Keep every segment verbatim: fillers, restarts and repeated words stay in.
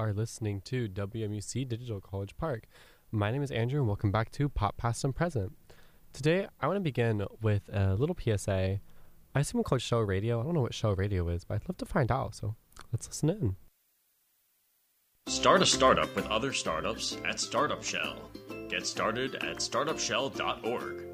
are listening to W M U C Digital College Park. My name is Andrew, and welcome back to Pop Past and Present. Today, I want to begin with a little P S A. I assume it's called Show Radio. I don't know what Show Radio is, but I'd love to find out, so let's listen in. Start a startup with other startups at Startup Shell. Get started at startup shell dot org.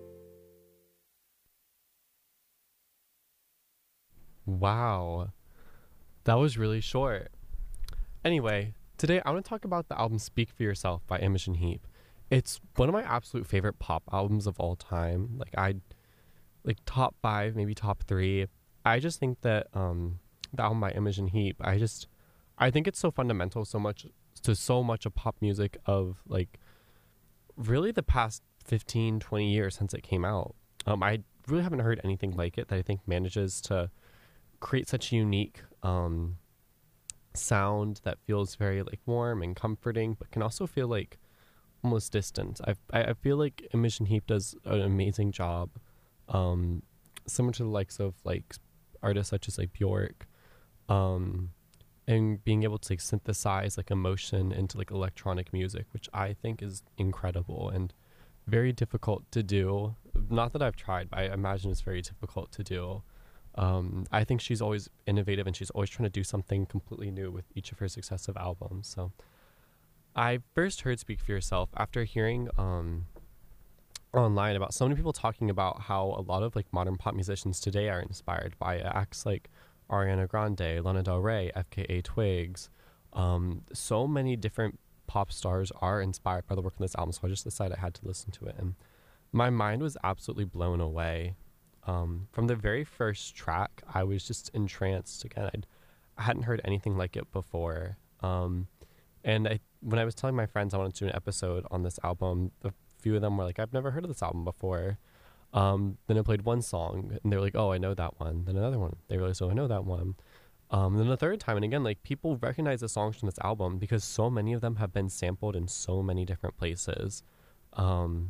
Wow, that was really short. Anyway, today I want to talk about the album Speak for Yourself by Imogen Heap. It's one of my absolute favorite pop albums of all time. Like, I, like top five, maybe top three. I just think that um, the album by Imogen Heap, I just, I think it's so fundamental so much to so much of pop music of like really the past fifteen, twenty years since it came out. Um, I really haven't heard anything like it that I think manages to create such a unique um, sound that feels very like warm and comforting, but can also feel like almost distant. I I feel like Imogen Heap does an amazing job, um, similar to the likes of like artists such as like Bjork, um, and being able to like synthesize like emotion into like electronic music, which I think is incredible and very difficult to do. Not that I've tried, but I imagine it's very difficult to do. Um, I think she's always innovative and she's always trying to do something completely new with each of her successive albums. So I first heard Speak for Yourself after hearing um, online about so many people talking about how a lot of like modern pop musicians today are inspired by acts like Ariana Grande, Lana Del Rey, F K A Twigs. Um, so many different pop stars are inspired by the work on this album, so I just decided I had to listen to it. And my mind was absolutely blown away. Um, from the very first track, I was just entranced. Again, I'd, I hadn't heard anything like it before. Um, and I, when I was telling my friends I wanted to do an episode on this album, a few of them were like, I've never heard of this album before. Um, then I played one song, and they were like, oh, I know that one. Then another one. They realized, oh, I know that one. Um, and then the third time, and again, like, people recognize the songs from this album because so many of them have been sampled in so many different places. Um...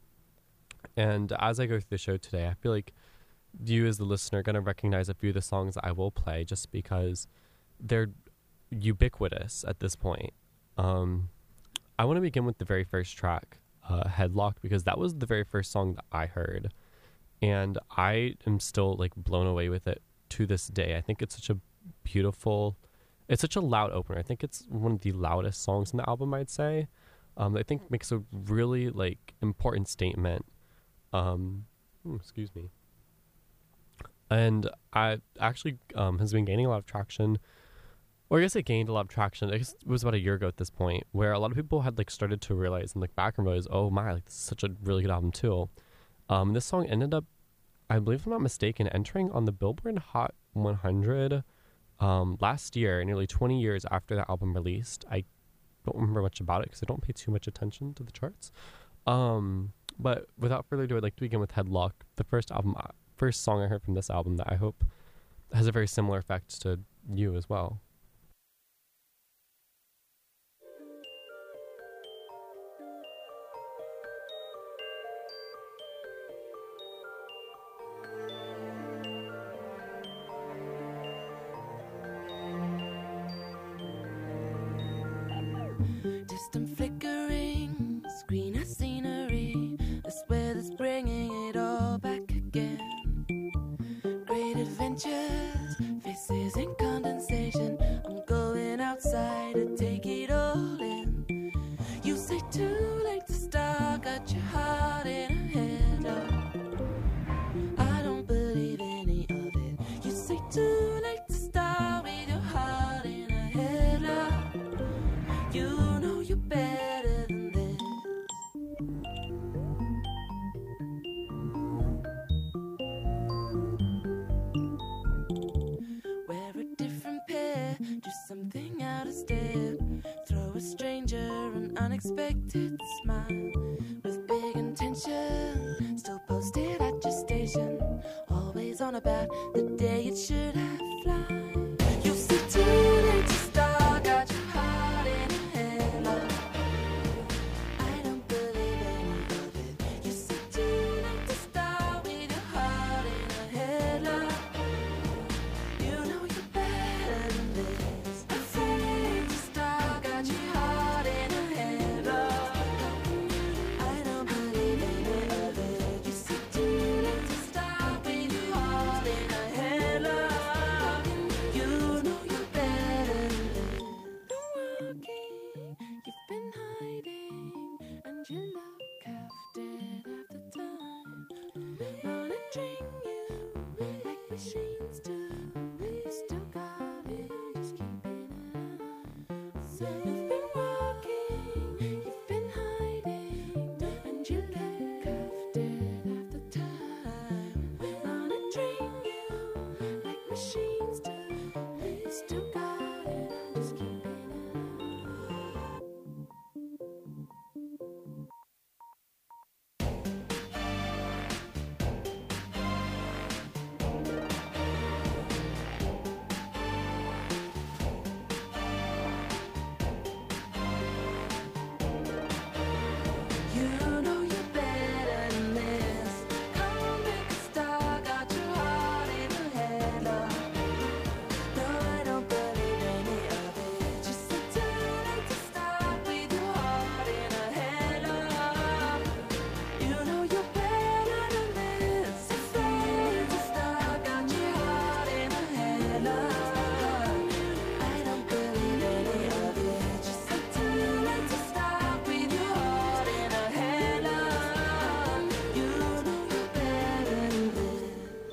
And as I go through the show today, I feel like you as the listener are going to recognize a few of the songs that I will play just because they're ubiquitous at this point. Um, I want to begin with the very first track, uh, Headlock, because that was the very first song that I heard. And I am still like blown away with it to this day. I think it's such a beautiful, it's such a loud opener. I think it's one of the loudest songs in the album, I'd say. Um, I think makes a really like important statement. Um, excuse me. And I actually um, has been gaining a lot of traction, or I guess it gained a lot of traction. I guess it was about a year ago at this point, where a lot of people had like started to realize and look back and realize, oh my, like this is such a really good album too. Um, this song ended up, I believe if I'm not mistaken, entering on the Billboard Hot one hundred um, last year, nearly twenty years after that album released. I don't remember much about it because I don't pay too much attention to the charts. Um, but without further ado, I'd like to begin with Headlock, the first album, first song I heard from this album that I hope has a very similar effect to you as well. Distant flickering screen of scenery, the swear that's bringing it all back again. Great adventures, faces in condensation. I'm going outside to take it all in. You say too late to start, got your heart in a headlock. I don't believe any of it. You say too late to start with your heart in a headlock. You know you're better than crafted half the time. Monitoring you like machines do. You still got it, I'm just keeping an eye. So you've been walking, you've been hiding, and you get crafted half the time. Monitoring you like machines do. You still got it, I'm just keeping an eye. You know you're better than this. Come on, make a star, got your heart in a headlock. No, I don't believe any of it. Just sit down and to start with your heart in a headlock. You know you're better than this. It's fine to start, got your heart in a headlock. I don't believe any of it. Just sit down and to start with your heart in a headlock. You know you're better than this.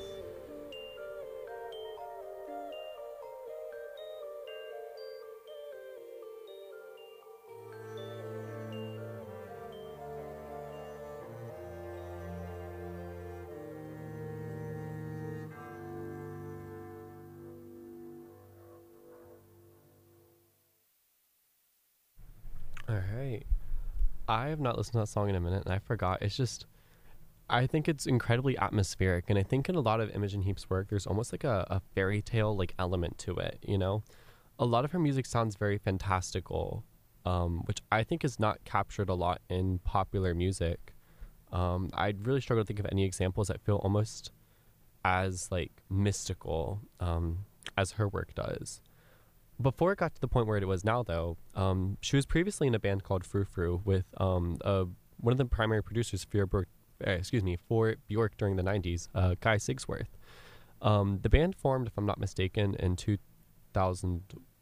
All right. I have not listened to that song in a minute, and I forgot. It's just, I think it's incredibly atmospheric, and I think in a lot of Imogen Heap's work, there's almost like a, a fairy tale like element to it. You know, a lot of her music sounds very fantastical, um, which I think is not captured a lot in popular music. Um, I really struggle to think of any examples that feel almost as like mystical um, as her work does. Before it got to the point where it was now, though, um, she was previously in a band called Frou Frou with um, uh, one of the primary producers for Bjork, uh, excuse me, for Bjork during the nineties, uh, Guy Sigsworth. Um, the band formed, if I'm not mistaken, in two thousand.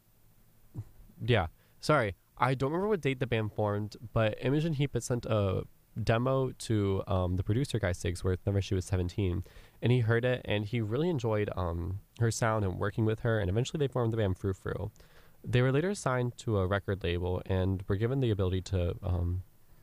Yeah, sorry, I don't remember what date the band formed, but Imogen Heap had sent a demo to um, the producer Guy Sigsworth whenever she was seventeen, and he heard it and he really enjoyed um, her sound and working with her, and eventually they formed the band Frou Frou. They were later signed to a record label and were given the ability to um,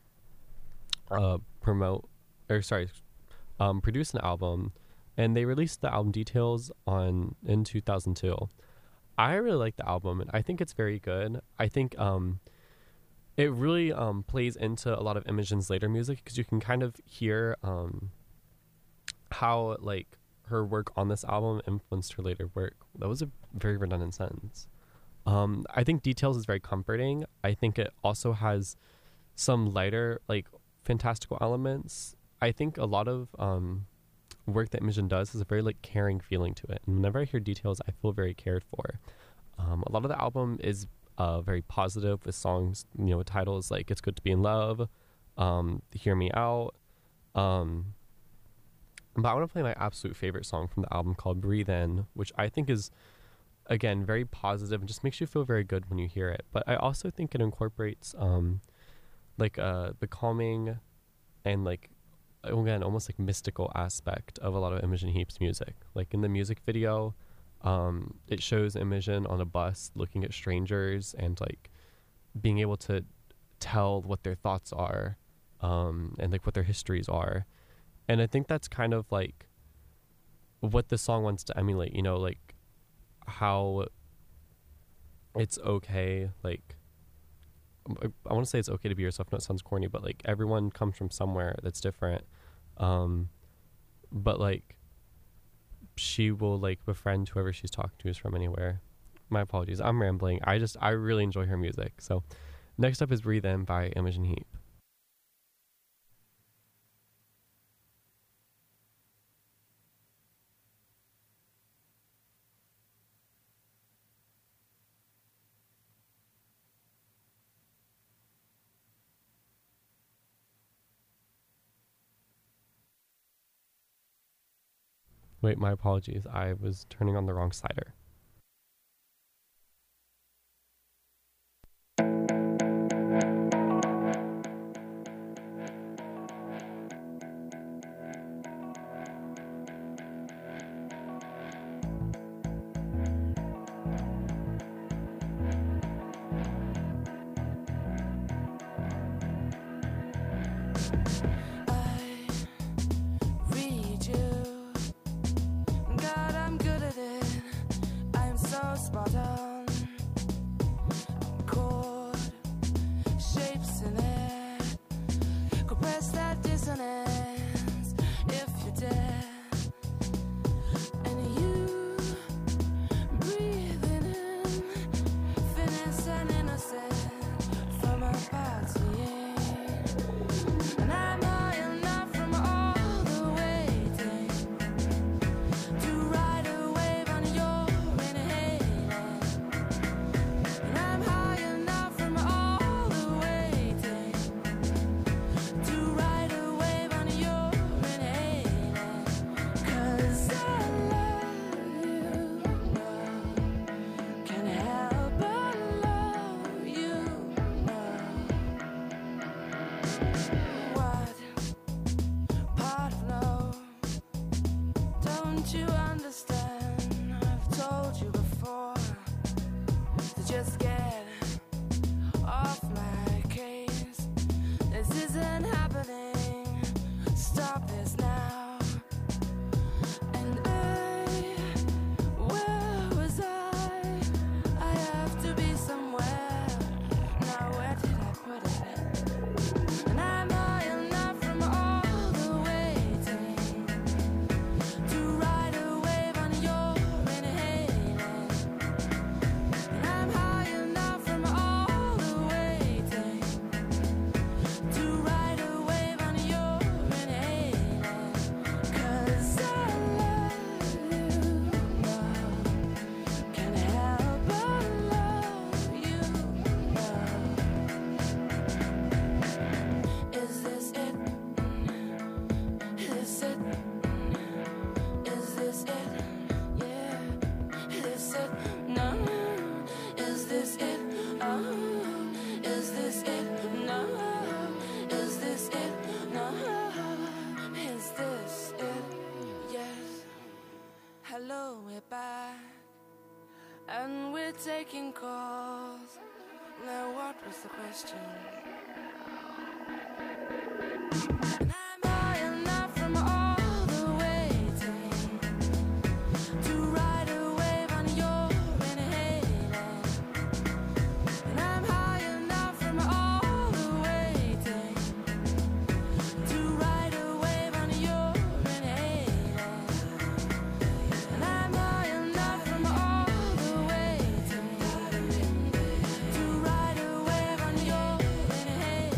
uh, promote or sorry um, produce an album, and they released the album Details on in two thousand two. I really like the album, and I think it's very good. I think um, it really um, plays into a lot of Imogen's later music because you can kind of hear um, how like her work on this album influenced her later work. That was a very redundant sentence. Um, I think Details is very comforting. I think it also has some lighter, like fantastical elements. I think a lot of um, work that Imogen does has a very like caring feeling to it. And whenever I hear Details, I feel very cared for. Um, a lot of the album is uh, very positive with songs, you know, with titles like "It's Good to Be in Love," um, "Hear Me Out." Um, but I want to play my absolute favorite song from the album called "Breathe In," which I think is, again, very positive and just makes you feel very good when you hear it. But I also think it incorporates um, like uh, the calming and like, again, almost like mystical aspect of a lot of Imogen Heap's music. Like in the music video, um, it shows Imogen on a bus looking at strangers and like being able to tell what their thoughts are um, and like what their histories are. And I think that's kind of like what the song wants to emulate, you know, like how it's okay, like I, I want to say it's okay to be yourself. No, it sounds corny, but like everyone comes from somewhere that's different. Um, but like she will like befriend whoever she's talking to is from anywhere. My apologies, I'm rambling. I just I really enjoy her music. So next up is "Breathe In" by Imogen Heap. Wait, my apologies. I was turning on the wrong slider. dissonance if you're dead. And you breathing in finesse and innocence from a party. And I'm high enough from all the waiting to ride a wave on your inhaling. And I'm high enough from all the waiting to ride a wave on your inhaling. 'Cause I love you, no, can't help but love you, no. What part of no don't you understand? I've told you before to just get off my case. This isn't happening. Stop this now. And I, where was I? I have to be somewhere. Now where did I put it? And I'm high enough from all the waiting to ride a wave on your inhaling. And I'm high enough from all the waiting to ride a wave on your inhaling. 'Cause I love you, no, can't help but love you, no. Is this it? Is this it? Is this it? Yeah. Is this it? No. Is this it? Oh. Is this it? No. Is this it? No. Is this it? Yes. Hello, we're back. And we're taking calls. Now what was the question? And I'm high enough from all the waiting to ride a wave on your inhaling. And I'm high enough from all the waiting to ride a wave on your inhaling. And I'm high enough from all the waiting to ride a wave on your inhaling.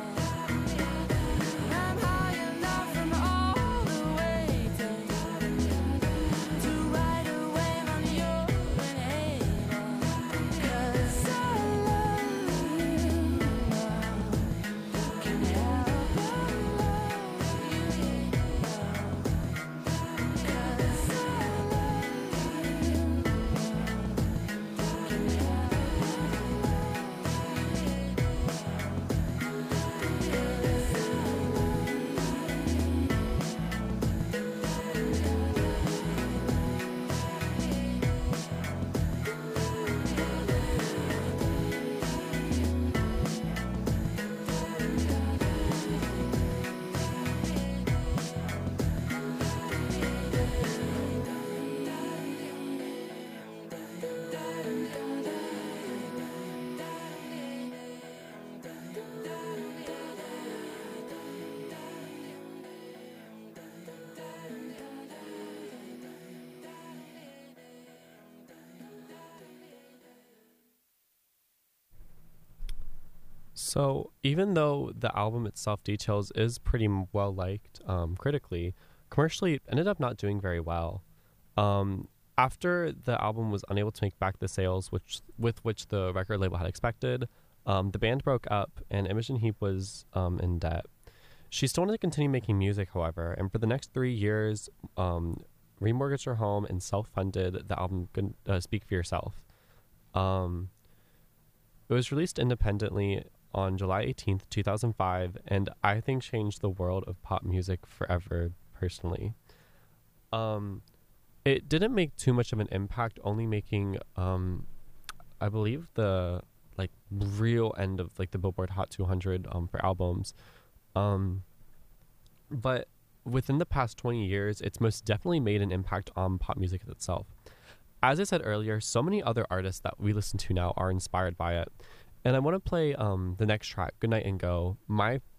And I'm high enough from all the waiting to ride a wave on your inhaling. 'Cause I love you, no, can't help but love you, no. 'Cause I love you, no, can't help So even though the album itself, Details, is pretty m- well liked um, critically, commercially it ended up not doing very well. Um, after the album was unable to make back the sales which with which the record label had expected, um, the band broke up and Imogen Heap was um, in debt. She still wanted to continue making music, however, and for the next three years, um, remortgaged her home and self-funded the album Good- uh, Speak for Yourself. Um, it was released independently on July eighteenth, two thousand five, and I think changed the world of pop music forever, personally. Um, it didn't make too much of an impact, only making, um, I believe, the like real end of like the Billboard Hot two hundred um, for albums. Um, but within the past twenty years, it's most definitely made an impact on pop music itself. As I said earlier, so many other artists that we listen to now are inspired by it. And I want to play um, the next track, Good Night and Go, my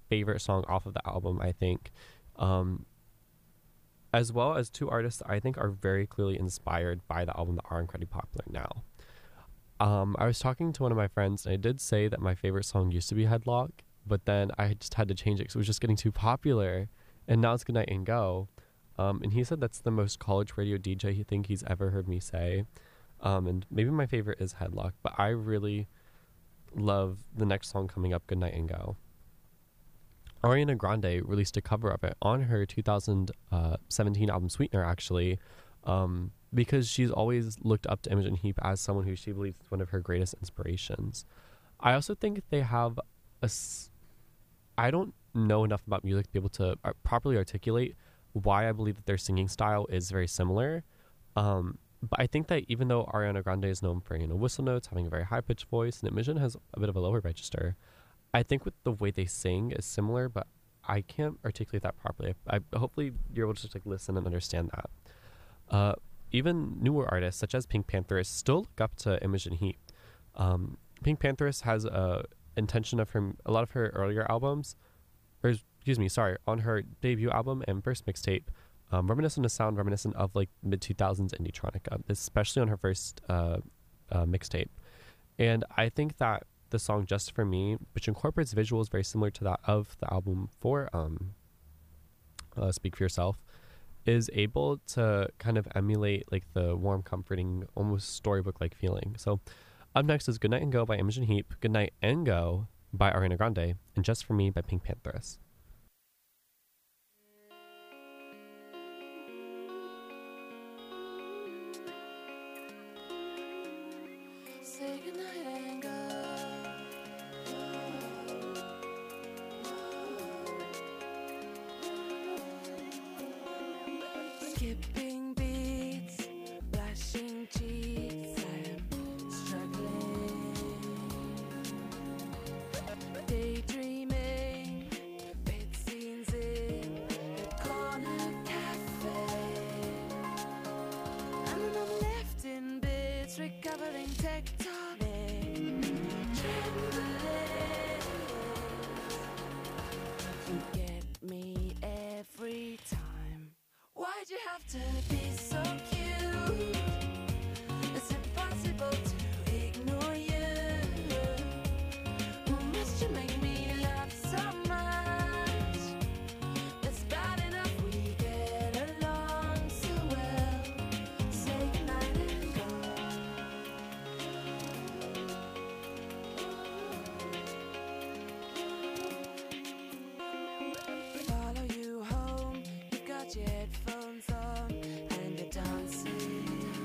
favorite song off of the album, I think. Um, as well as two artists I think are very clearly inspired by the album that are incredibly popular now. Um, I was talking to one of my friends, and I did say that my favorite song used to be Headlock, but then I just had to change it because it was just getting too popular, and now it's Goodnight and Go. Um, and he said that's the most college radio D J he think he's ever heard me say. Um, and maybe my favorite is Headlock, but I really love the next song coming up, Goodnight and Go. Ariana Grande released a cover of it on her two thousand seventeen album Sweetener, actually, um, because she's always looked up to Imogen Heap as someone who she believes is one of her greatest inspirations. I also think they have a... S- I don't know enough about music to be able to uh, properly articulate why I believe that their singing style is very similar. Um, but I think that even though Ariana Grande is known for, you know, whistle notes, having a very high-pitched voice, and Imogen has a bit of a lower register, I think with the way they sing is similar, but I can't articulate that properly. I, I hopefully you're able to just like listen and understand that. Uh, even newer artists such as Pink Panthers still look up to Imogen Heap. Um, Pink Panthers has a intention of her a lot of her earlier albums, or excuse me, sorry, on her debut album and first mixtape, um, reminiscent of sound reminiscent of like mid two thousands indie-tronica, especially on her first uh, uh, mixtape. And I think that the song Just For Me, which incorporates visuals very similar to that of the album for um, uh, Speak For Yourself, is able to kind of emulate like the warm, comforting, almost storybook-like feeling. So up next is Goodnight and Go by Imogen Heap, Goodnight and Go by Ariana Grande, and Just For Me by Pink Panthers. Say goodnight and go. Skipping beats, flashing cheeks, I'm struggling. Daydreaming, bed scenes in the corner cafe. And then I'm left in bits, recovering tectonic trembling. You get me every time. Why'd you have to be so cute? It's impossible to ignore you. Must you make me laugh so much? It's bad enough we get along so well. Say goodnight and go. Follow you home, you've got your headphones on and you're dancing.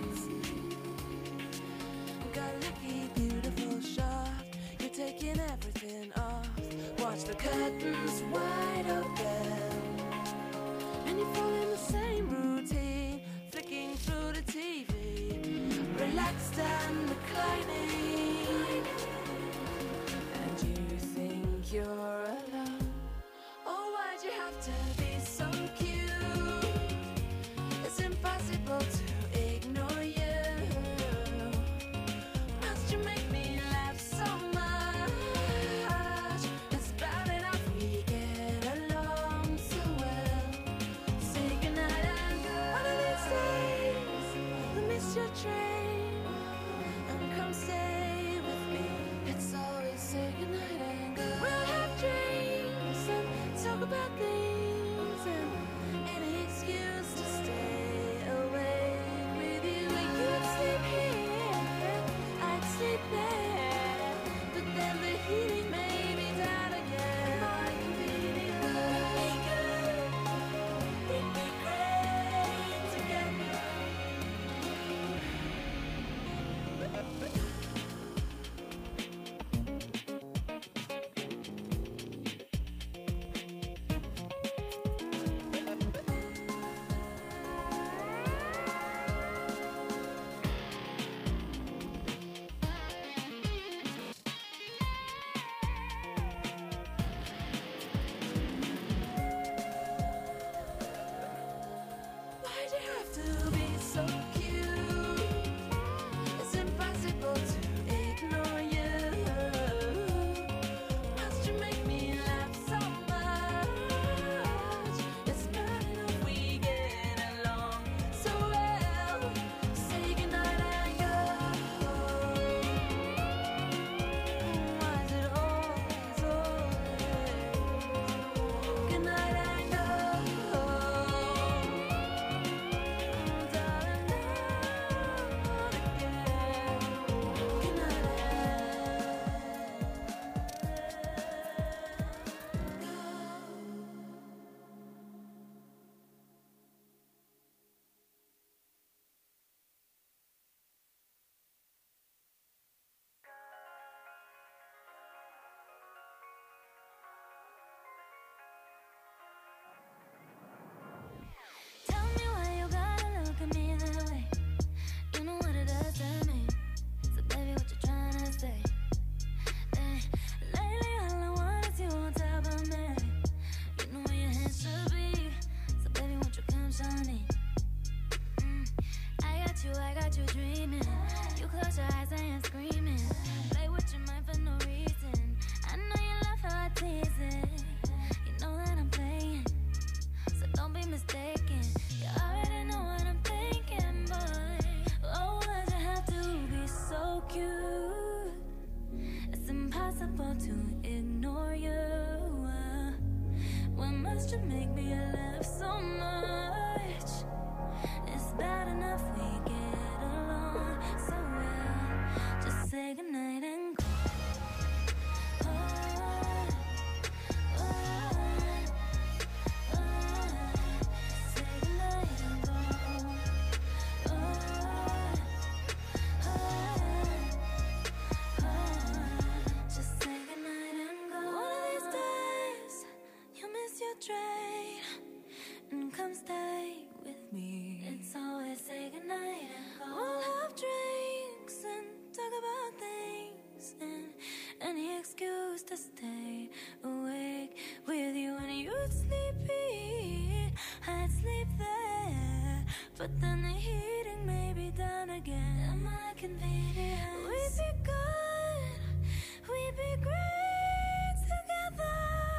Got a lucky, beautiful shot, you're taking everything off. Watch the curtains wide open, and you fall in the same routine, flicking through the T V, relaxed and reclining. And you think you're alone. Oh, why'd you have to be so cute? It's impossible to ignore you. Must you make me laugh so much? It's bad enough we get along so well. Say goodnight and go. One of these days, I'll miss your train and come stay with me. It's always say goodnight and go. We'll have drinks and talk about things but then the heating may be done again. Am I convenient? We'd be good, we'd be great together.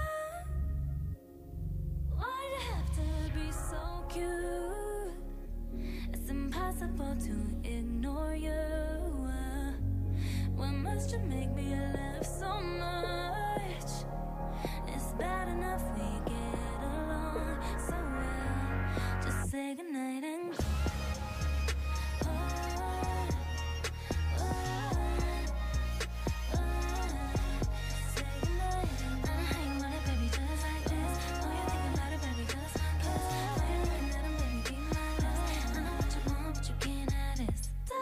Why'd it have to be so cute? It's impossible to ignore you. What must you make me laugh so much? It's bad enough we get along so well. Just say goodnight and go. Oh, oh, oh. Say goodnight and go. I know how you want it, baby, just like this. Oh, you're thinking about it, baby, just like this. Oh, you're looking at him, baby, be my lips. I know what you want, but you can't have this.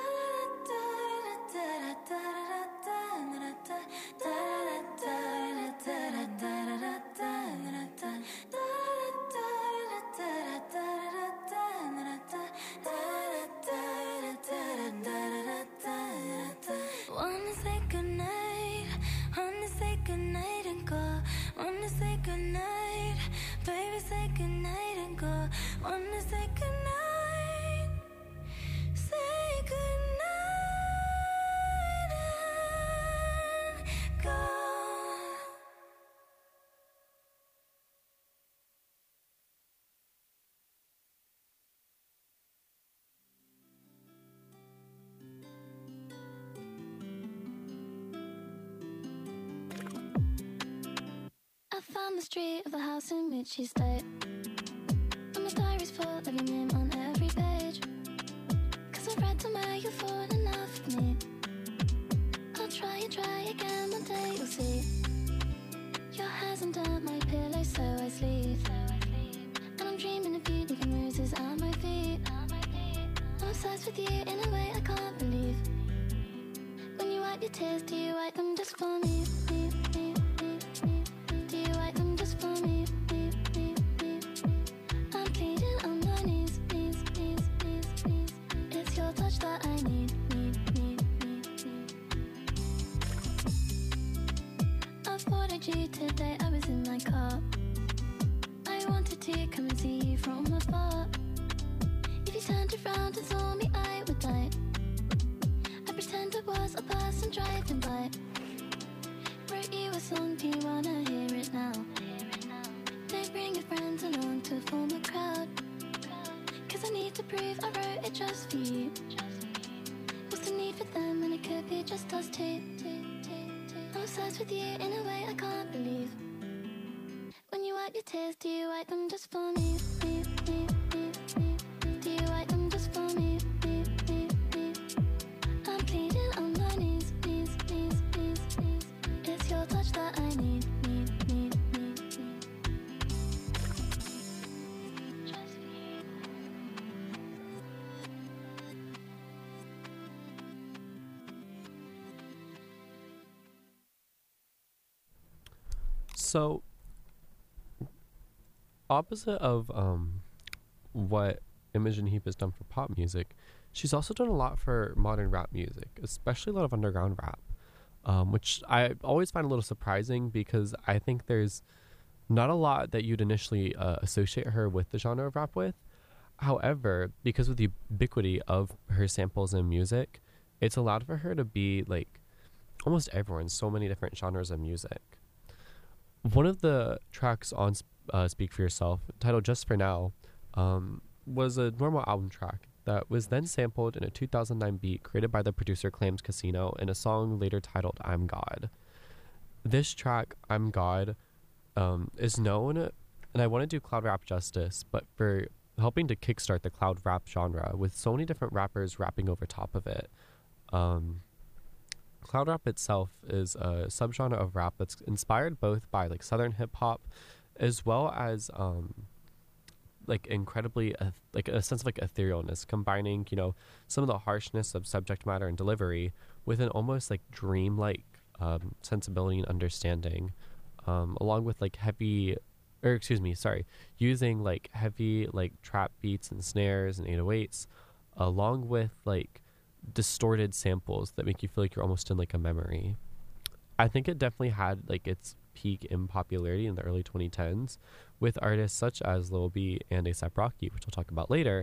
Wanna say goodnight, wanna say goodnight and go. Wanna say goodnight, baby, say goodnight and go. Wanna say goodnight, say goodnight and go. I found the street of the house in which she stayed, and my diary's full of your name on every page. Cause I've read somewhere you've fallen enough with me. I'll try and try again, one day you'll see. Your hair's under my pillow, so I sleep. And I'm dreaming of you, leaving roses at my feet. I'm obsessed with you in a way I can't believe. When you wipe your tears, do you wipe them just for me? Do you wipe them just for me? I'm pleading on my knees, knees, knees, knees, knees. It's your touch that I need, need, need, need, need. I spotted you today, I was in my car. I wanted to come and see you from afar. If you turned around and saw me, I would die. I pretend I was a person driving by. Wrote you a song, do you wanna hear it now? They bring your friends along to form a crowd. Cause I need to prove I wrote it just for you. What's the need for them when it could be just us two? I'm obsessed with you in a way I can't believe. When you wipe your tears, do you wipe them just for me? Do you wipe them just for me? I'm pleading on my knees, knees, knees, knees, knees. It's your touch that I need, need, need, need, need. Just for you. So, opposite of um, what Imogen Heap has done for pop music, she's also done a lot for modern rap music, especially a lot of underground rap, um, which I always find a little surprising because I think there's not a lot that you'd initially uh, associate her with the genre of rap with. However, because of the ubiquity of her samples in music, it's allowed for her to be like almost everyone in so many different genres of music. One of the tracks on uh, Speak For Yourself, titled Just For Now, um, was a normal album track that was then sampled in a two thousand nine beat created by the producer Clams Casino in a song later titled I'm God. This track, I'm God, um, is known, and I want to do cloud rap justice, but for helping to kickstart the cloud rap genre with so many different rappers rapping over top of it. Um... Cloud rap itself is a subgenre of rap that's inspired both by like southern hip hop, as well as um, like incredibly uh, like a sense of like etherealness, combining you know some of the harshness of subject matter and delivery with an almost like dreamlike um, sensibility and understanding, um, along with like heavy, or excuse me, sorry, using like heavy like trap beats and snares and eight oh eights, along with like distorted samples that make you feel like you're almost in like a memory. I think it definitely had like its peak in popularity in the early twenty tens with artists such as Lil B and A$AP Rocky, which we'll talk about later.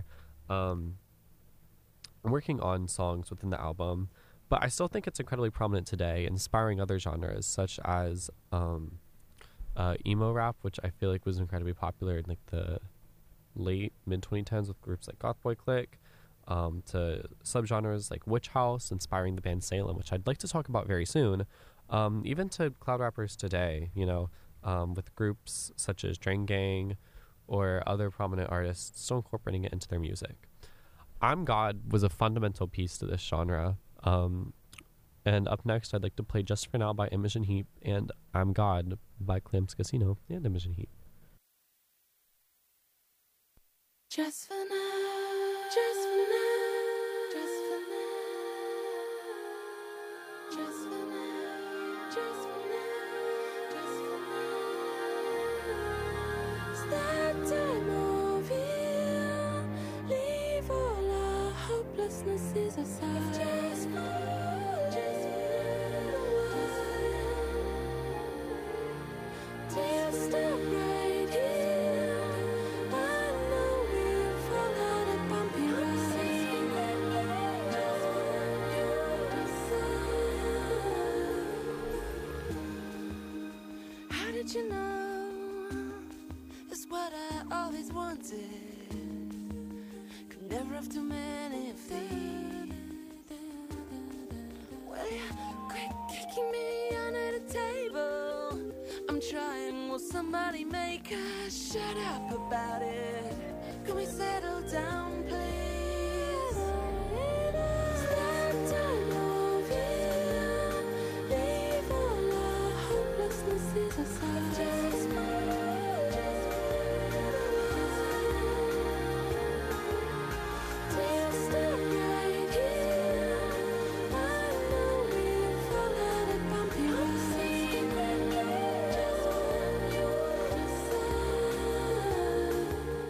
um, working on songs within the album, but I still think it's incredibly prominent today, inspiring other genres such as um, uh, emo rap, which I feel like was incredibly popular in like the late mid twenty tens with groups like Goth Boy Clique, um, to subgenres like Witch House, inspiring the band Salem, which I'd like to talk about very soon, um, even to cloud rappers today, you know, um, with groups such as Drain Gang or other prominent artists still incorporating it into their music. I'm God was a fundamental piece to this genre. Um, and up next, I'd like to play Just For Now by Imogen Heap and I'm God by Clams Casino and Imogen Heap. Just for now, just for now, just for now, just for now, just for now, just for now. It's that time of year. Leave all our hopelessnesses aside. Just for, just for now, till you stop right here. I know we'll fall out of bumpy roads. How did you know? It's what I always wanted. Could never have too many of these. Well, you quit kicking me under the table. I'm trying, will somebody make us shut up about it? Can we settle down, please? It's that time of year. Leave all our hopelessnesses aside. Just till you stop right here. I know we'll fall out of bumpy roads. Just when you decide.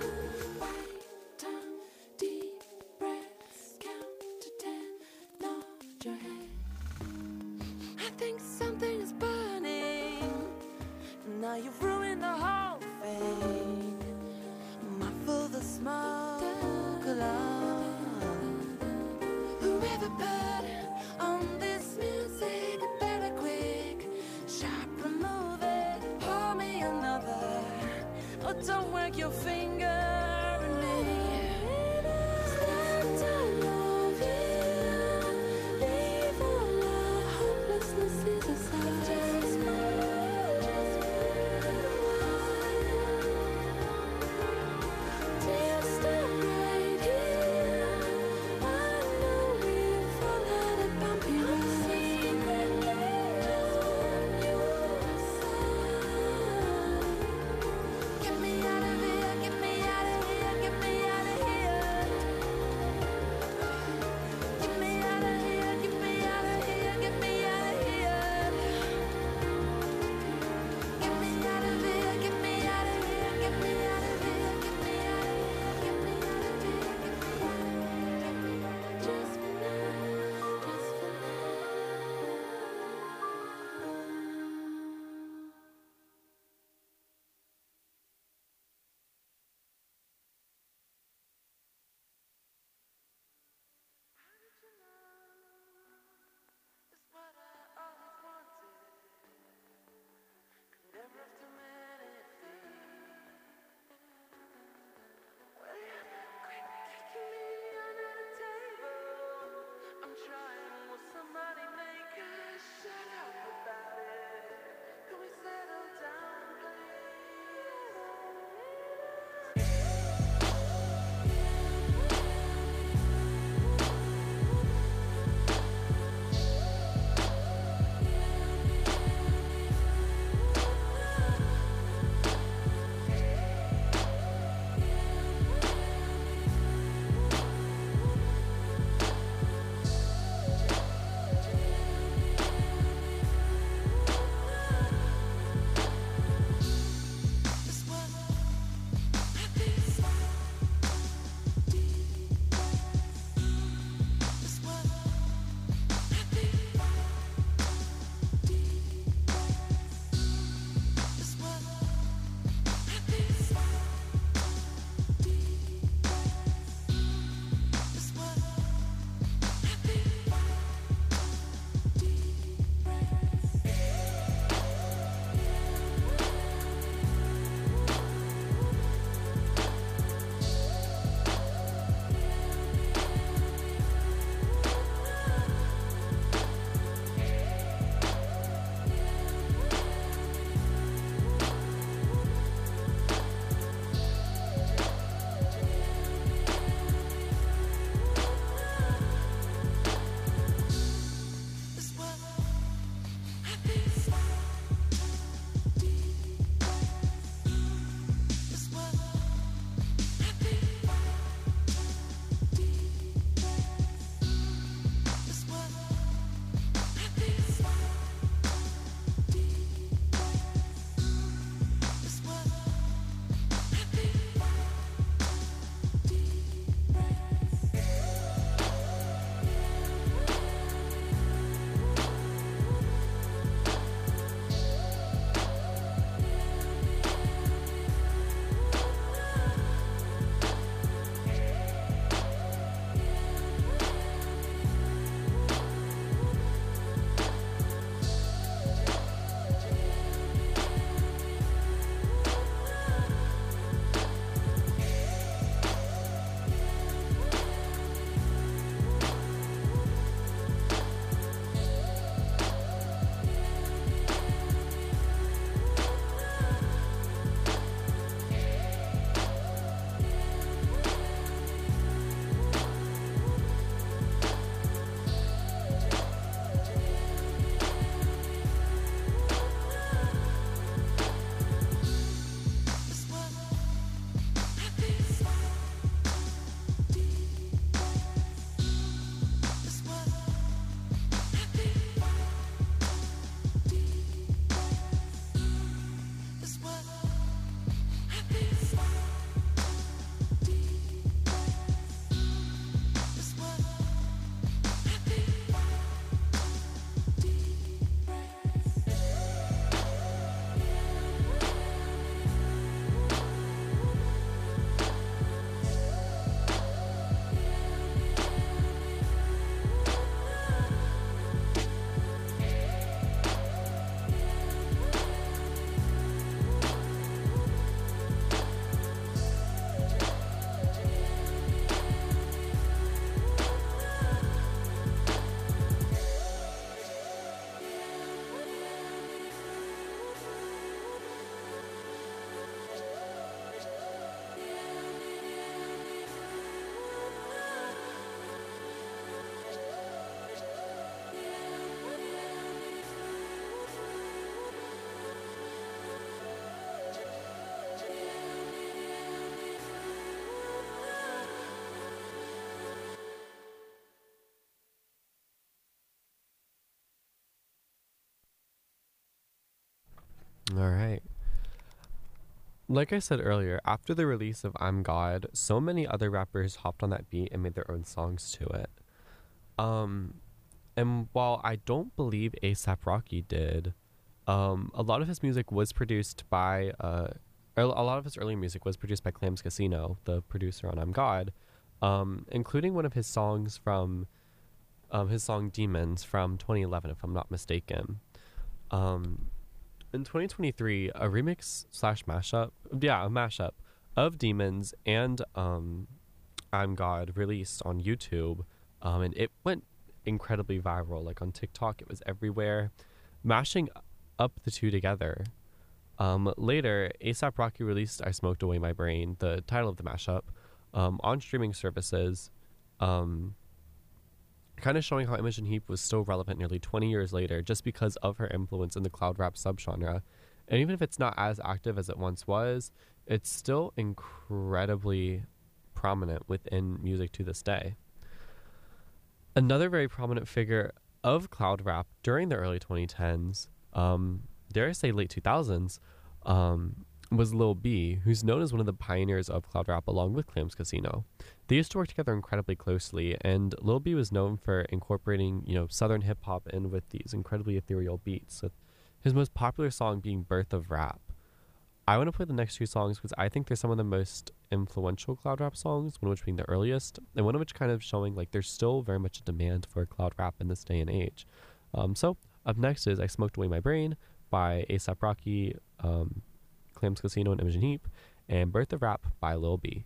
Like I said earlier, after the release of I'm God, so many other rappers hopped on that beat and made their own songs to it. Um, and while I don't believe A$AP Rocky did, um, a lot of his music was produced by, uh, a lot of his early music was produced by Clams Casino, the producer on I'm God, um, including one of his songs from, um, his song Demons from twenty eleven, if I'm not mistaken. Um, in twenty twenty-three, a remix slash mashup, yeah, a mashup of Demons and um, I'm God released on YouTube, um, and it went incredibly viral. Like on TikTok, it was everywhere, mashing up the two together. Um, later, A$AP Rocky released I Smoked Away My Brain, the title of the mashup, um, on streaming services, um, kind of showing how Imogen Heap was still relevant nearly twenty years later just because of her influence in the cloud rap subgenre. And even if it's not as active as it once was, it's still incredibly prominent within music to this day. Another very prominent figure of cloud rap during the early twenty tens, um, dare I say late two thousands, um, was Lil B, who's known as one of the pioneers of cloud rap along with Clams Casino. They used to work together incredibly closely, and Lil B was known for incorporating, you know, southern hip hop in with these incredibly ethereal beats, with his most popular song being Birth of Rap. I want to play the next two songs because I think they're some of the most influential cloud rap songs, one of which being the earliest, and one of which kind of showing like there's still very much a demand for cloud rap in this day and age. Um, so up next is I Smoked Away My Brain by A$AP Rocky, um, Clams Casino, and Imogen Heap, and Birth of Rap by Lil B.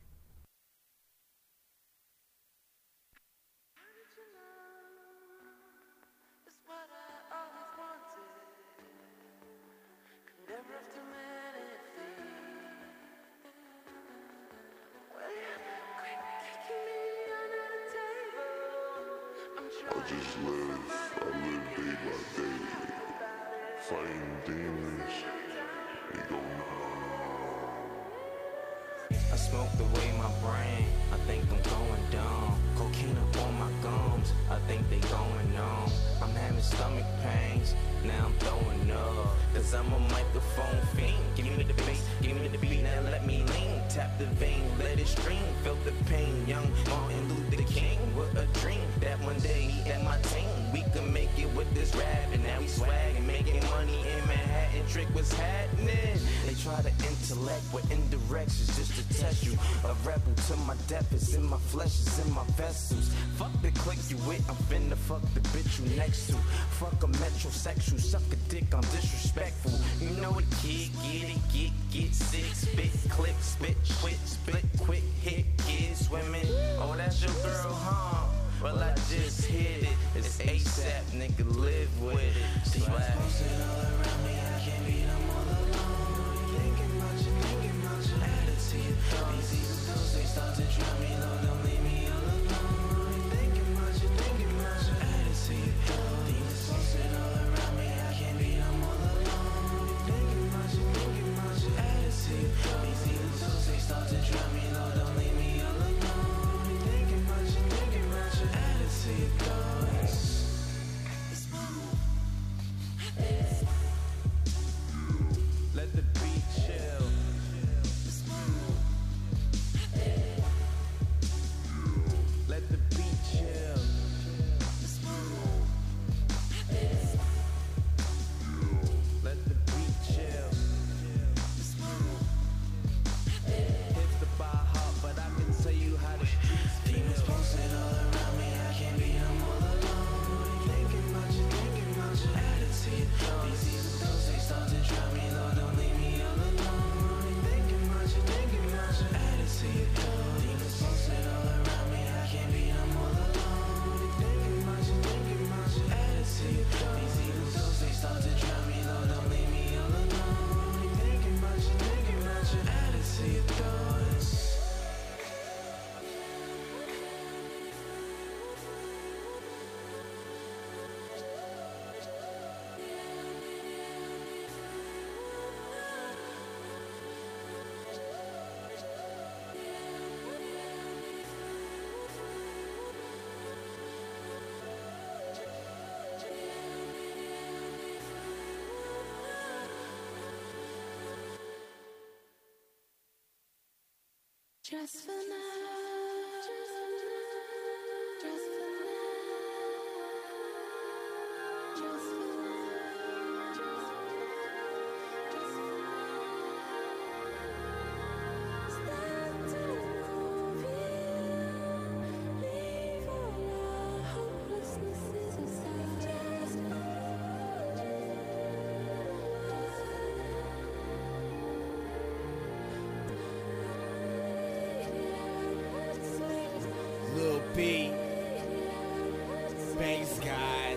I just live, I live day by day, fighting demons, they go now. I smoked away my brain, I think I'm going down. Cocaine up on my gums, I think they going on. I'm having stomach pains, now I'm throwing up. Cause I'm a microphone fiend, give me the bass, give me the beat, now let me lean. Tap the vein, let it stream, felt the pain. Young Martin Luther King, with a dream that one day he and my team, we could make it with this rap. And now we swaggin', making money in Manhattan, trick what's happening. They try to intellect with indirections just to test you. A rebel to my death is in my flesh, is in my vessels. Fuck the click you with, I'm finna fuck the bitch you next to. Fuck a metrosexual, suck a dick, I'm disrespectful. You know a kid, get it, get, get sick, spit, click, spit, quit, split, quick, hit, get swimming. Oh, that's your girl, huh? Well, I just hit it. It's A$AP, nigga, live with it. See, I post it all around me, I can't beat them all alone. Thinking about you, thinking about you, attitude. These evil ghosts, they start to drown me, Lord, don't leave me all alone. Thinking about you, thinking about you, attitude. These post it all around me, I can't beat them all alone. Thinking about you, thinking about you, attitude. These evil ghosts, they start to drown me, Lord. Just for now. Just for now. Just for now. Just for now. Just for now. Start to move in. Leave all our hopelessnesses aside. Just for Lil B, Bass God.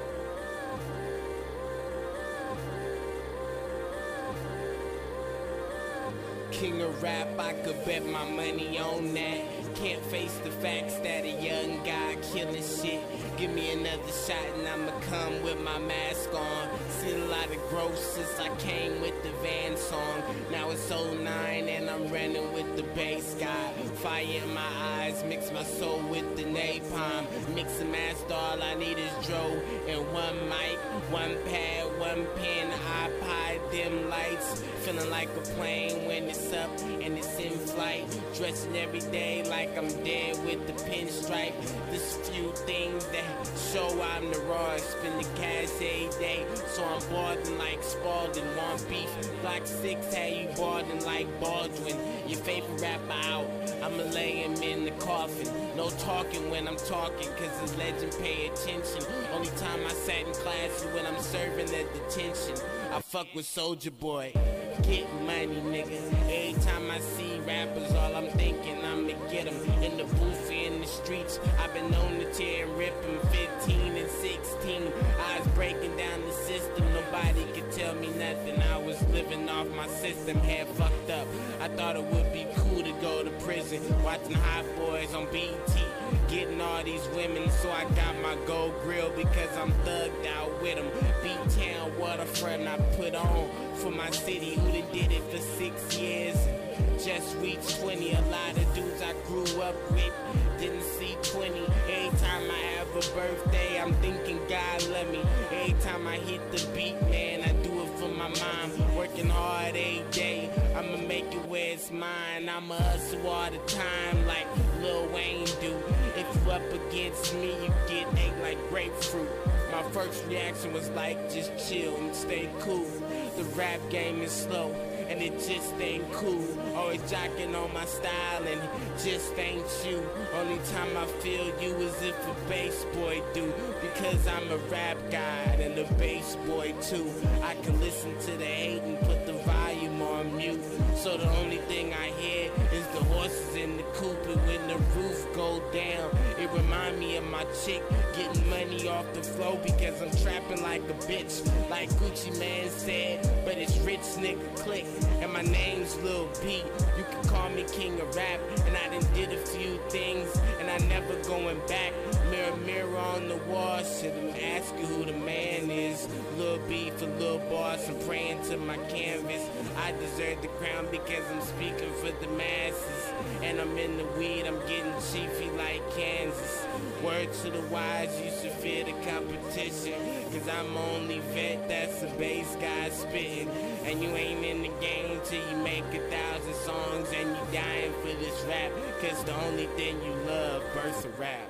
King of rap, I could bet my money on that. Can't face the facts that a young guy killing shit. Give me another shot and I'ma come with my mask on. Seen a lot of growth since I came with the Van song. Now it's oh nine and I'm running with the bass guy. Fire in my eyes, mix my soul with the napalm. Mix and master, all I need is Dro and one mic, one pad, one pen, iPod, dim lights. Feeling like a plane when it's up and it's in flight. Dressing every day like I'm dead with the pinstripe. There's a few things that show I'm the raw. Spend the cash every day, so I'm balding like Spalding. Want beef? Block six had you balding like Baldwin. Your favorite rapper out, I'ma lay him in the coffin. No talking when I'm talking, cause his legend pay attention. Only time I sat in class is when I'm serving at detention. I fuck with Soulja Boy. Get money, nigga. Every time I see rappers, all I'm thinking I'ma get them. In the booth, in the streets, I've been known to tear and rip them. fifteen and sixteen, I was breaking down the system. Nobody could tell me nothing. I was living off my system, head fucked up. I thought it would be cool to go to prison, watching Hot Boys on B T. Getting all these women, so I got my gold grill because I'm thugged out with them. B-Town waterfront I put on for my city who done did it for six years. Just reached twenty, a lot of dudes I grew up with didn't see twenty. Every time I have a birthday, I'm thinking God love me. Every time I hit the beat, man, I do it for my mom. Working hard every day, I'ma make it where it's mine. I'ma hustle all the time like Lil Wayne do. If you up against me, you get ate like grapefruit. My first reaction was like, just chill and stay cool. The rap game is slow and it just ain't cool. Always jocking on my style and it just ain't you. Only time I feel you is if a bass boy do. Because I'm a rap god and a bass boy too. I can listen to the hate and put the volume on mute. So the only thing I hear is the horses in the coop. And when the roof go down, it remind me of my chick getting money off the floor because I'm trapping like a bitch. Like Gucci Man said, but it's rich nigga click. And my name's Lil B. You can call me king of rap. And I done did a few things and I never going back. Mirror, mirror on the wall, shit, I'm asking who the man is. Lil B for Lil Boss, I'm praying to my canvas. I deserve the crown because I'm speaking for the masses. And I'm in the weed, I'm getting chiefy like Kansas. Word to the wise, you should fear the competition. Cause I'm only vet, that's a bass guy spitting. And you ain't in the game till you make a thousand songs. And you dying for this rap, cause the only thing you love, birth of rap.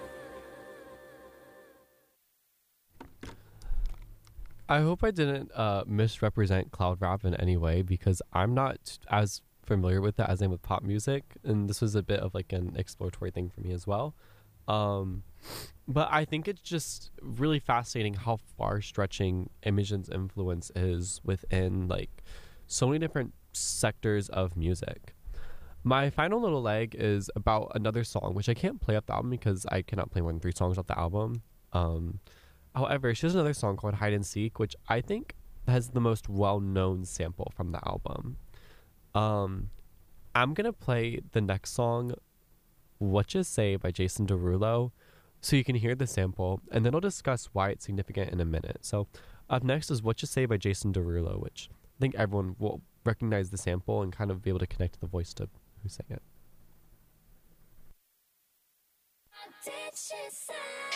I hope I didn't uh, misrepresent cloud rap in any way because I'm not as familiar with it as I am with pop music, and this was a bit of like an exploratory thing for me as well. Um, but I think it's just really fascinating how far stretching Imogen's influence is within like so many different sectors of music. My final little leg is about another song, which I can't play off the album because I cannot play more than three songs off the album. Um, However, she has another song called Hide and Seek, which I think has the most well-known sample from the album. Um, I'm going to play the next song, What You Say by Jason Derulo, so you can hear the sample, and then I'll discuss why it's significant in a minute. So up next is What You Say by Jason Derulo, which I think everyone will recognize the sample and kind of be able to connect the voice to who sang it. What did she say?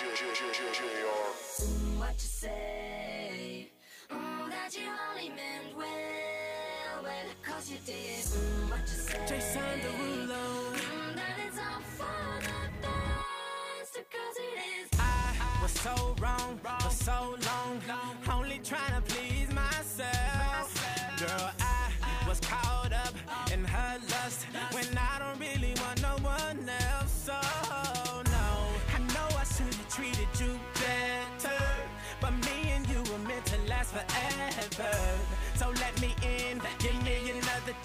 What you say? Mm, that you only meant well, well, cause you did. Mm, what you say? Jason Derulo.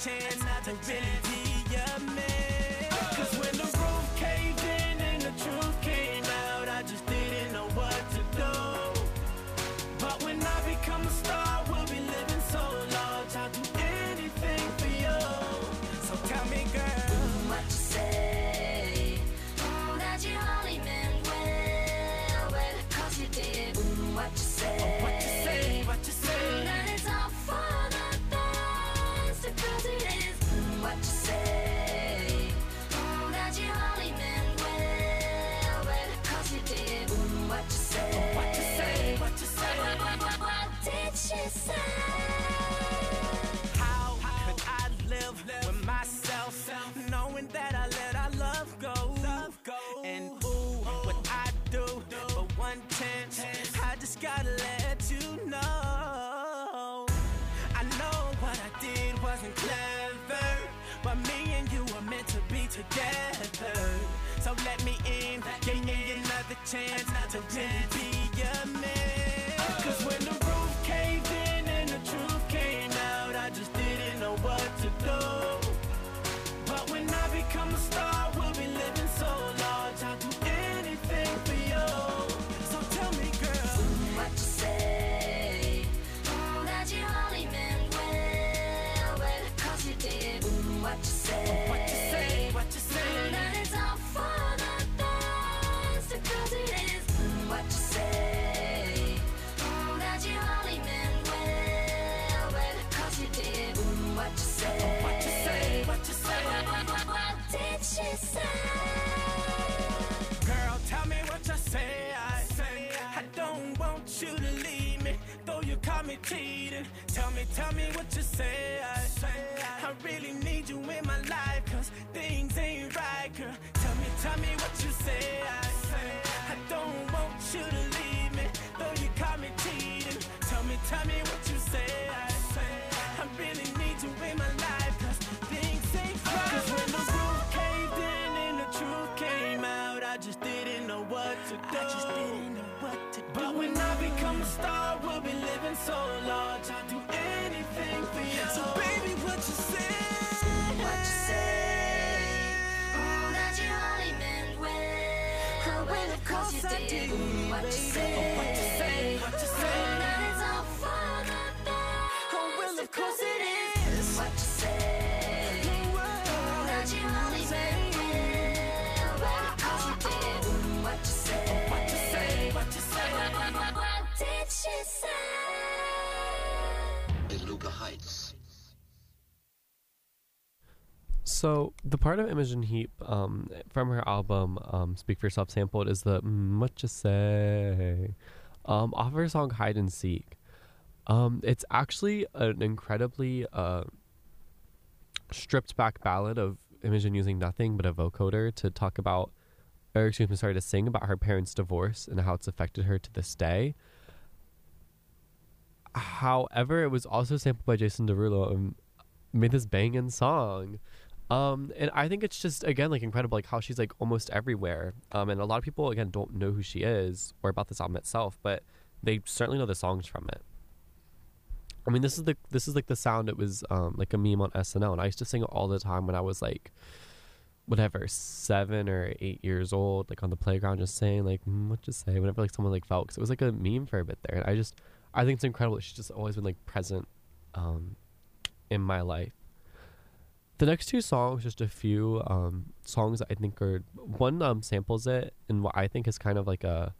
chance to really be your man. Cause when the roof caved in and the truth came out, I just didn't know what to do. But when I become a star, we'll be living so large, I'll do anything for you. So tell me, girl, what you say? Oh, that you only meant well, well, cause you did. Mm, what you say? oh, what you say, what you say? Mm, that it's all for the best, because it is. Mm, what you say? Oh, that you only meant well, well, cause you did. Mm, what you say? oh, what you say, what you say? What, what, what, what did she say? How could I live with myself, knowing that I let our love go? And ooh, what I do for one chance, I just gotta let you know. I know what I did wasn't clever, but me and you were meant to be together. So let me in, give me another chance to really be your man. Cause when the roof caved in and the truth came out, I just didn't know what to do. But when I become a star, we'll be living so large, I'll do anything for you. So tell me, girl, What you say? Oh, that you only meant well, well, cause you did. Mm, what you say? what you say, what you Mm, say? that it's all for the best, because it is. Mm, what you say? Oh, that you only meant well, well, cause you did. Mm, what you say? what you say, what you say? What, what, what, what did she say? Girl, tell me what you say. I say I don't want you to leave me, though you caught me cheating. Tell me, tell me what you say. I say I really need you in my life, cause things ain't right, girl. Tell me, tell me what you say. I say I don't want you to leave me, though you caught me cheating. Tell me, tell me what you say. I say I really need you in my life, cause things ain't right. Cause when the roof caved in and the truth came out, I just didn't know what to do. I just didn't know what to do. But when I become a star, we'll be living so large, I'll do anything for you. So baby, what you say? What you say? Oh, that you only meant well. Oh, well, of course you did. Mm, what you say? Oh, what you say? What you say? Oh, that it's all for the best. Oh, well, of course it is. What you say? Oh, that you only meant well. Well, of course you did. Mm, what you say? What you say? What you say? What, what, what, what did she say? Beluga Heights. So the part of Imogen Heap um, from her album um, Speak for Yourself sampled is the mm, what you say um, off of her song Hide and Seek. Um, it's actually an incredibly uh, stripped back ballad of Imogen using nothing but a vocoder to talk about, or excuse me, sorry, to sing about her parents' divorce and how it's affected her to this day. However, it was also sampled by Jason Derulo and made this banging song. Um, and I think it's just, again, like incredible, like how she's like almost everywhere. Um, and a lot of people, again, don't know who she is or about this album itself, but they certainly know the songs from it. I mean, this is the this is like the sound. It was um, like a meme on S N L, and I used to sing it all the time when I was like, whatever, seven or eight years old, like on the playground, just saying like, mm, what to say whenever like someone like felt, because it was like a meme for a bit there. And I just, I think it's incredible that she's just always been like present um, in my life. The next two songs, just a few um, songs that I think are, one um, samples it in what I think is kind of like a,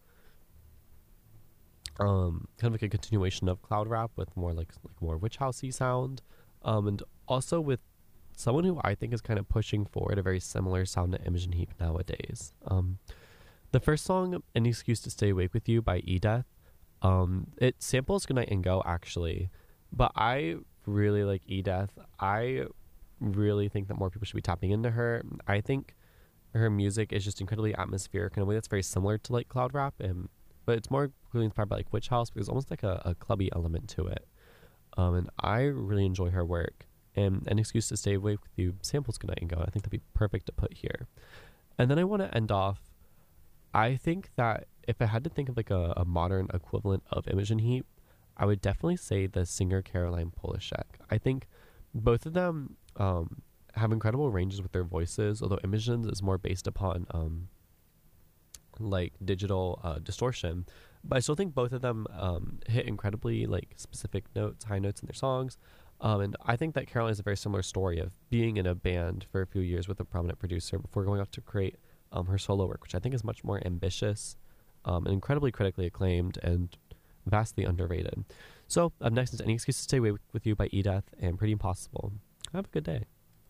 um, kind of like a continuation of Cloud Rap with more like like more witch housey sound, um, and also with someone who I think is kind of pushing forward a very similar sound to Imogen Heap nowadays. Um, the first song, An Excuse to Stay Awake With You by Edith, um, it samples Goodnight and Go actually, but I really like Edith. I really think that more people should be tapping into her. I think her music is just incredibly atmospheric in a way that's very similar to like Cloud Rap, and but it's more clearly inspired by like Witch House, because almost like a, a clubby element to it. Um, and I really enjoy her work. And An Excuse to Stay Awake With You samples Goodnight and Go. I think that'd be perfect to put here. And then I want to end off. I think that if I had to think of like a, a modern equivalent of Imogen Heap, I would definitely say the singer Caroline Polachek. I think both of them um, have incredible ranges with their voices, although Imogen's is more based upon um, like digital uh, distortion. But I still think both of them um, hit incredibly like specific notes, high notes in their songs. Um, and I think that Caroline is a very similar story of being in a band for a few years with a prominent producer before going off to create um, her solo work, which I think is much more ambitious um, and incredibly critically acclaimed and vastly underrated. So up next is Any Excuse to Stay Away With You by Edith and Pretty Impossible. Have a good day.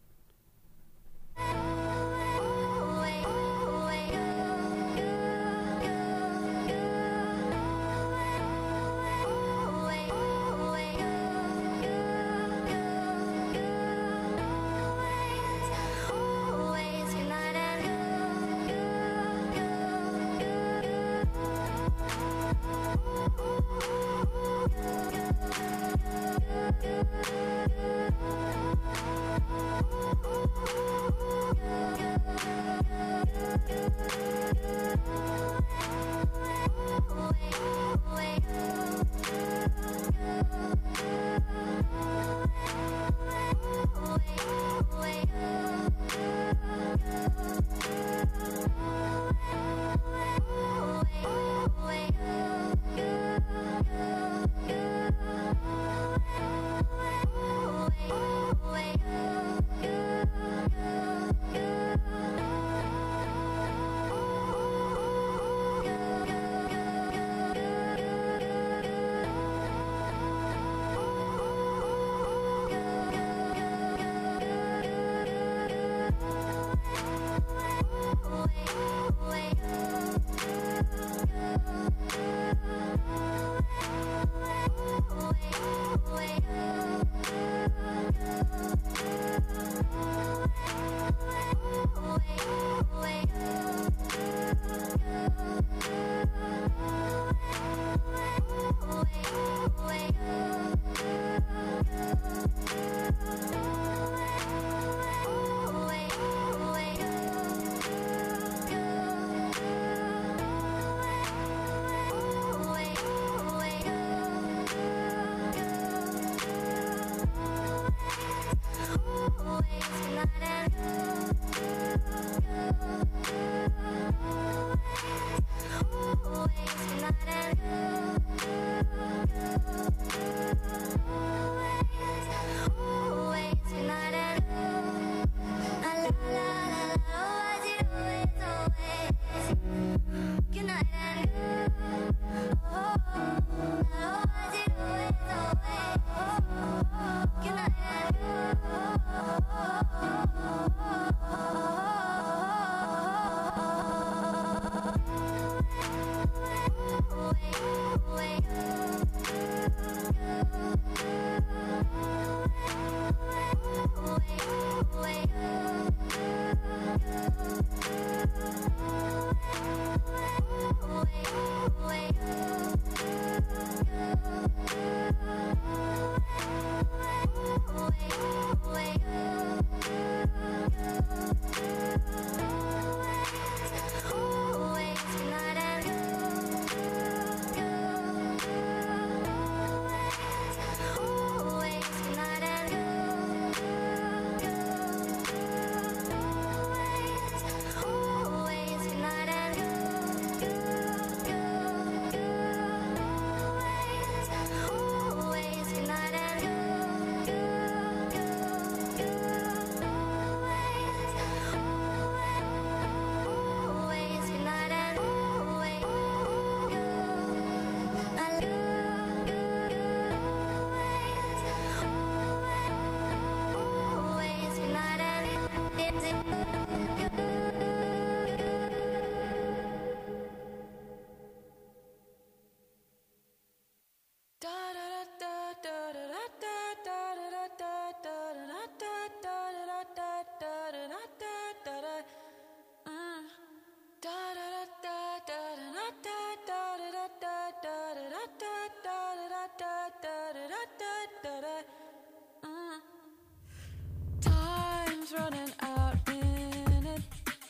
Time's running out in it.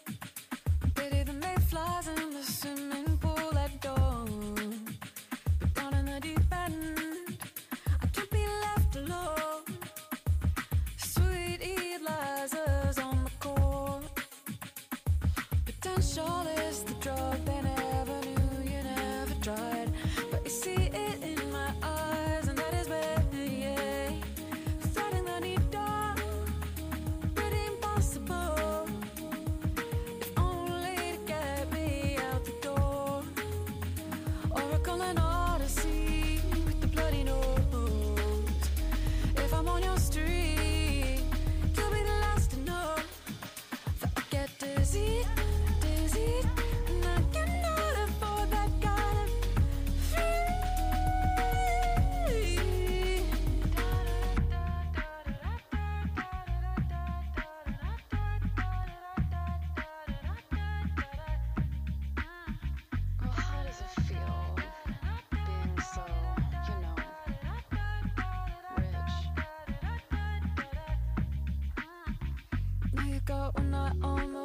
Pity the mayflies in the swimming pool at dawn. But down in the deep end, I can't be left alone. Sweet Potential is the drug they never knew you never tried. But you see it in my eyes, and that is where, yeah, threading the needle, pretty impossible. If only to get me out the door. Oracle and Odyssey with the bloody nose. If I'm on your street, you'll be the last to know that I get dizzy, dizzy, and I cannot afford that kind of free. Well, how does it feel being so, you know, rich? Now you got one night on my